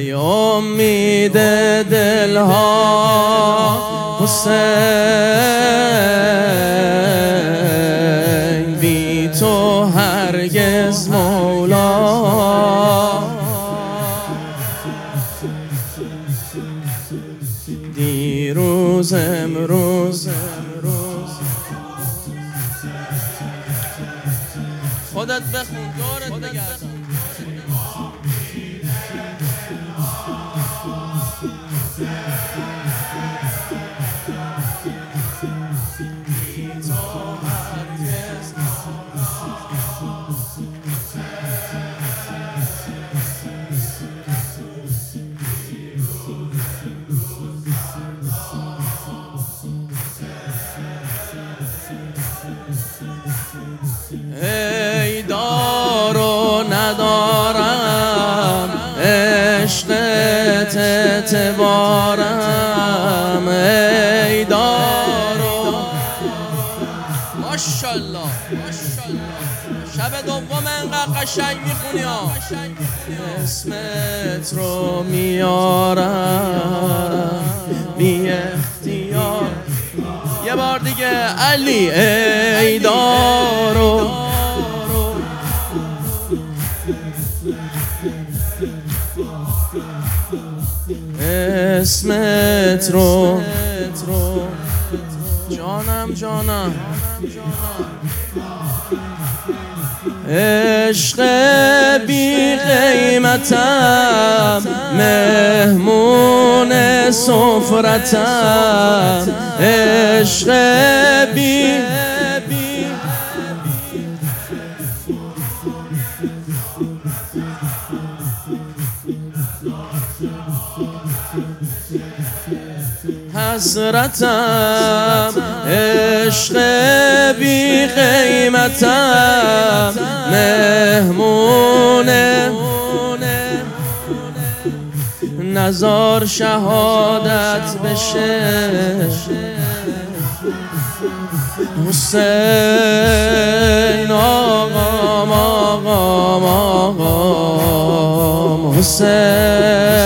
ای امید دلها حسین، بی تو هرگز مولا. دیروز امروز خودت بخون دورت بگردم. ای دار و ندارم عشقت اعتبارم، ای دار و ماشالله شب دوم انقدر قشنگ میخونی ها. اسمت رو میارم بی اختیار. یه بار دیگه علی. ای دارو اسمت رو جانم عشق بی قیمتم، مهمون سفرتم، عشق بی حسرتم، عشق بی قیمتم، مهمون نزار شهادت بشه. حسین آقام حسین.